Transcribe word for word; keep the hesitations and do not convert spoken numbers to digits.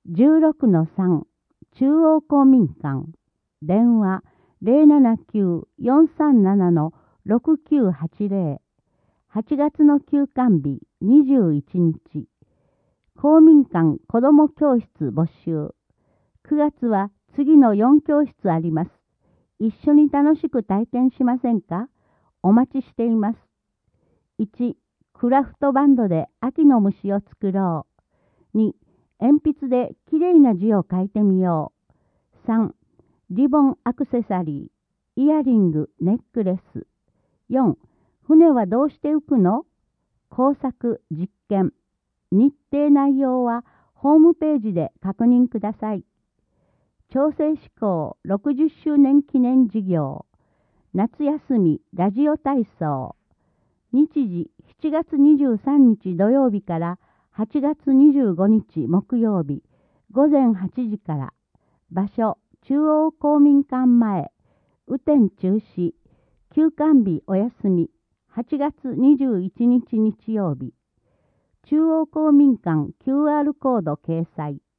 じゅうろくのさん 中央公民館電話 ゼロななきゅう よんさんなな ろくきゅうはちゼロ はちがつの休館日にじゅういちにち公民館子ども教室募集くがつは次のよん教室あります。一緒に楽しく体験しませんか？お待ちしています。いち. クラフトバンドで秋の虫を作ろう。に. 鉛筆できれいな字を書いてみよう。さん. リボンアクセサリー、イヤリング、ネックレス。よん. 船はどうして浮くの？工作、実験。日程内容はホームページで確認ください。調整志向ろくじゅっしゅうねん記念事業。夏休みラジオ体操。日時しちがつにじゅうさんにち土曜日からはちがつにじゅうごにち木曜日ごぜんはちじから。場所中央公民館前。雨天中止。休館日お休み。はちがつにじゅういちにち日曜日。中央公民館 キューアール コード掲載。